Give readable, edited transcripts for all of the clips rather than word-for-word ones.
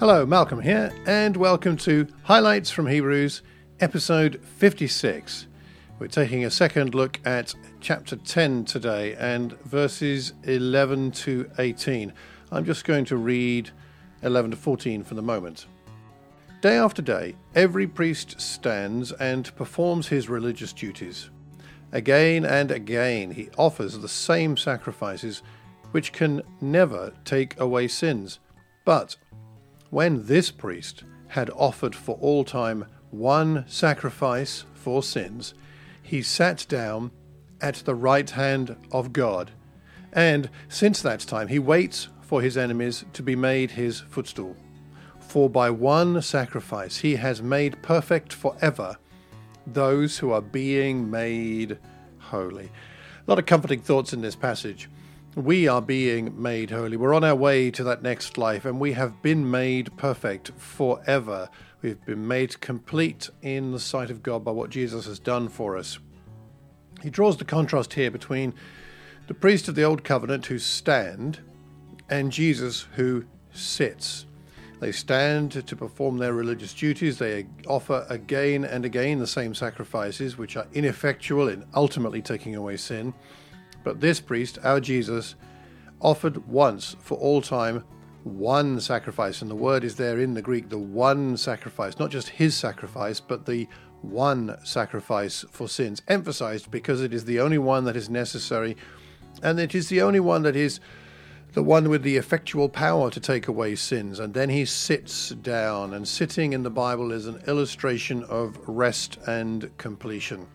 Hello, Malcolm here, and welcome to Highlights from Hebrews, episode 56. We're taking a second look at chapter 10 today and verses 11 to 18. I'm just going to read 11 to 14 for the moment. Day after day, every priest stands and performs his religious duties. Again and again, he offers the same sacrifices, which can never take away sins. But when this priest had offered for all time one sacrifice for sins, he sat down at the right hand of God, and since that time he waits for his enemies to be made his footstool. For by one sacrifice he has made perfect forever those who are being made holy. A lot of comforting thoughts in this passage. We are being made holy. We're on our way to that next life, and we have been made perfect forever. We've been made complete in the sight of God by what Jesus has done for us. He draws the contrast here between the priest of the Old Covenant who stand and Jesus who sits. They stand to perform their religious duties. They offer again and again the same sacrifices, which are ineffectual in ultimately taking away sin. But this priest, our Jesus, offered once for all time one sacrifice. And the word is there in the Greek, the one sacrifice, not just his sacrifice, but the one sacrifice for sins. Emphasized because it is the only one that is necessary, and it is the only one that is the one with the effectual power to take away sins. And then he sits down, and sitting in the Bible is an illustration of rest and completion.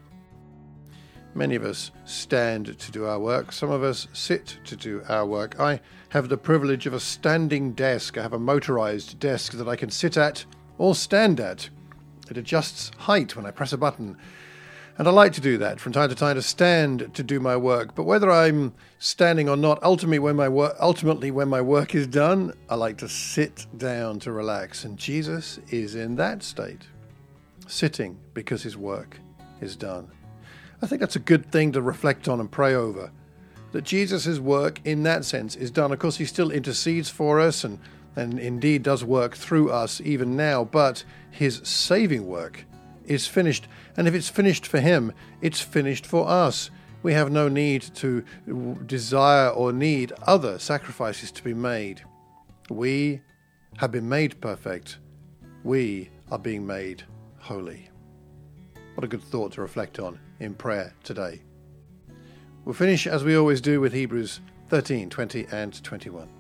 Many of us stand to do our work. Some of us sit to do our work. I have the privilege of a standing desk. I have a motorized desk that I can sit at or stand at. It adjusts height when I press a button. And I like to do that from time to stand to do my work. But whether I'm standing or not, ultimately when my work is done, I like to sit down to relax. And Jesus is in that state, sitting because his work is done. I think that's a good thing to reflect on and pray over, that Jesus' work in that sense is done. Of course, he still intercedes for us and indeed does work through us even now, but his saving work is finished. And if it's finished for him, it's finished for us. We have no need to desire or need other sacrifices to be made. We have been made perfect. We are being made holy. What a good thought to reflect on in prayer today. We'll finish as we always do with Hebrews 13, 20 and 21.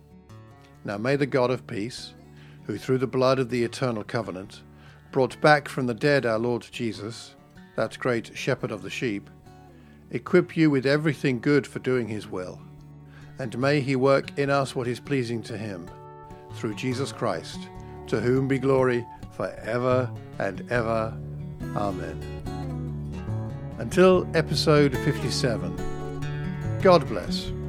Now may the God of peace, who through the blood of the eternal covenant brought back from the dead our Lord Jesus, that great shepherd of the sheep, equip you with everything good for doing his will, and may he work in us what is pleasing to him, through Jesus Christ, to whom be glory for ever and ever. Amen. Until episode 57, God bless.